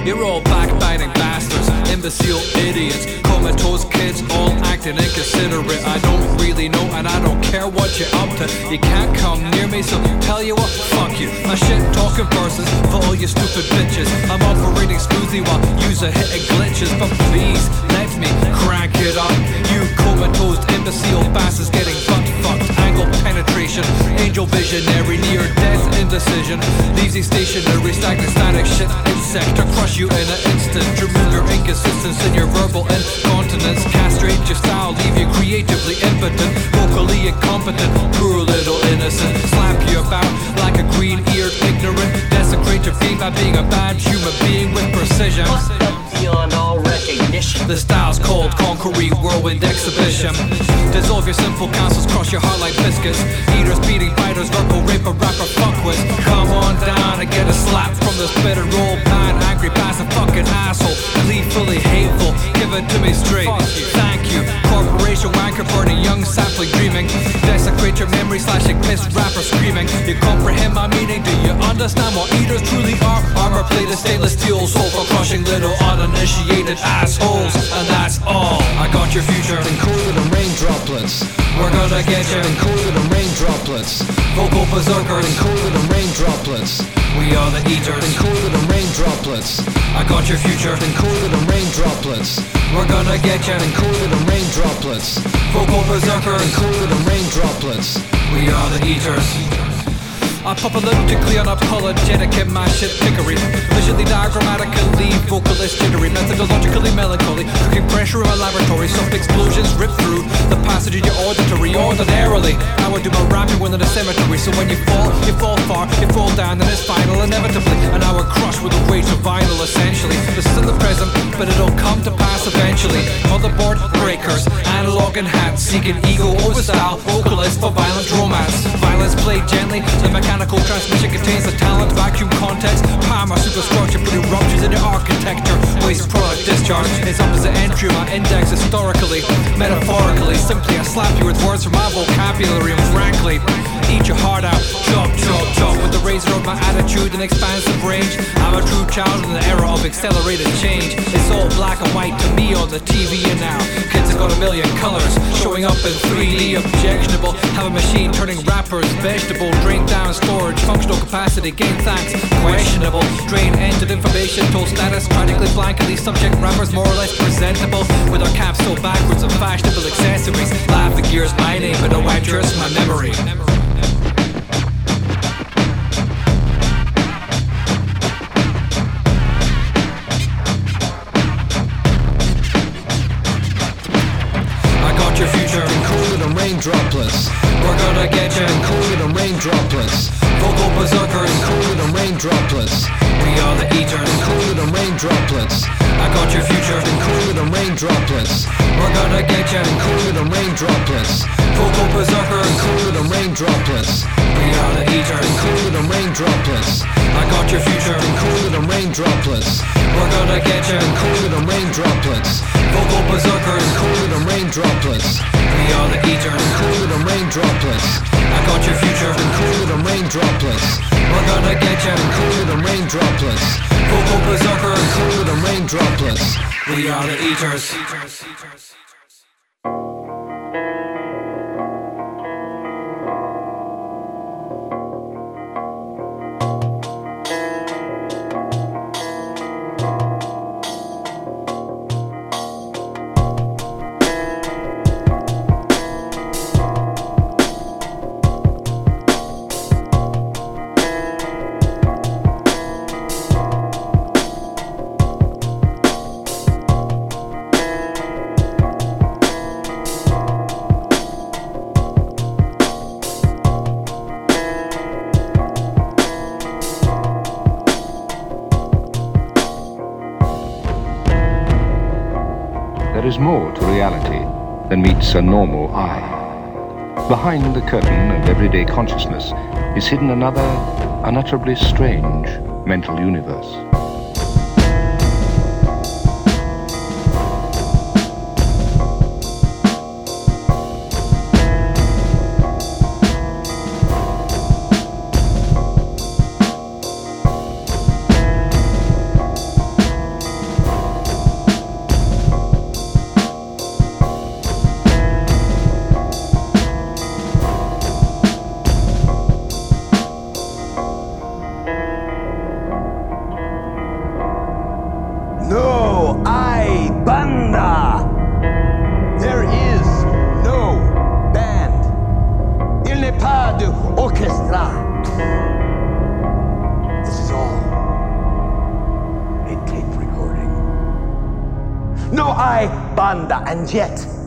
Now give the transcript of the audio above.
You're all backbiting bastards, imbecile idiots, comatose kids, all acting inconsiderate. I don't really know and I don't care what you're up to. You can't come near me, so tell you what, fuck you. My shit talking verses for all you stupid bitches. I'm operating smoothly while user hitting glitches, but please let me crank it up. You comatose imbecile bastards getting butt fucked. Angle penetration, angel visionary, near death indecision. Leaves you stationary, stagnant static shit insect to crush you in an instant. Remove your inconsistence in your verbal incontinence. Castrate your style, leave you creatively impotent, vocally incompetent, poor little innocent. Slap you about like a green-eared ignorant. Desecrate your being by being a bad human being with precision. Beyond all recognition. The style's called Conqueree Whirlwind Exhibition. Dissolve your sinful counsels, crush your heart like biscuits. Eaters, beating biters, verbal raper, rapper, fuckwits. Come on down and get a slap from this bitter old man. Angry passive fucking asshole, gleefully hateful. Give it to me straight, thank you. Corporation wanker burning young sapling dreaming. Desecrate your memory, slashing pissed rapper screaming. You comprehend my meaning? Do you understand what eaters truly are? Armor plated stainless steel, soul for crushing little uninitiated assholes. And that's all. I got your future Encoded in rain droplets. We're gonna get you Encoded in rain droplets. vocal berserkers. Encoded in rain droplets. We are the eaters. Encoded in rain droplets. I got your future Encoded in rain droplets. We're gonna get you Encoded in rain droplets. vocal berserkers. Encoded in rain droplets. We are the eaters. Apocalyptically unapologetic in my shit pickery. Visually diagrammatically vocalist jittery. Methodologically melancholy. Cooking pressure in my laboratory. Soft explosions rip through the passage in your auditory. Ordinarily I would do my rapping within a cemetery. So when you fall far, you fall down, and it's final inevitably. And I would crush with the weight of vinyl essentially. This is in the present, but it'll come to pass eventually. Motherboard breakers, analog in hand, seeking ego over style, vocalist for violent romance. Violence played gently, the mechanical transmission contains the talent, vacuum context, power superstructure, putting ruptures in your architecture. Waste product discharge is up as the entry of my index historically, metaphorically. Simply I slap you with words from my vocabulary, and frankly eat your heart out, chop, chop, chop. With the razor of my attitude and expansive range, I'm a true child in the era of accelerated change. It's all black and white to me on the TV and now. Kids have got a million colors, showing up in 3D. Objectionable, have a machine turning rappers vegetable. Drain down storage, functional capacity, gain thanks, questionable. Drain entered information, told status, practically blankly subject rappers more or less presentable. With our caps so backwards and fashionable accessories. Laughing gears my name, but no actress my memory. Your future Encoded in rain droplets. We're gonna get you Encoded in rain droplets. vocal berserkers. Encoded in rain droplets. We are the eaters. Encoded in rain droplets. I got your future Encoded in rain droplets. We're gonna get you Encoded in rain droplets. vocal berserkers. Encoded in rain droplets. We are the eaters. Encoded in rain droplets. I got your future Encoded in rain droplets. We're gonna get you Encoded in rain droplets. vocal berserkers. Encoded in rain droplets. We are the eaters. Encoded in rain droplets. I got your future Encoded in rain droplets. We're gonna get you Encoded in rain droplets. vocal berserkers. Encoded in rain droplets. We are the eaters. There is more to reality than meets a normal eye. Behind the curtain of everyday consciousness is hidden another, unutterably strange mental universe. banda. There is no band. Il n'est pas d'orchestra. This is all a tape recording. No hay banda, and yet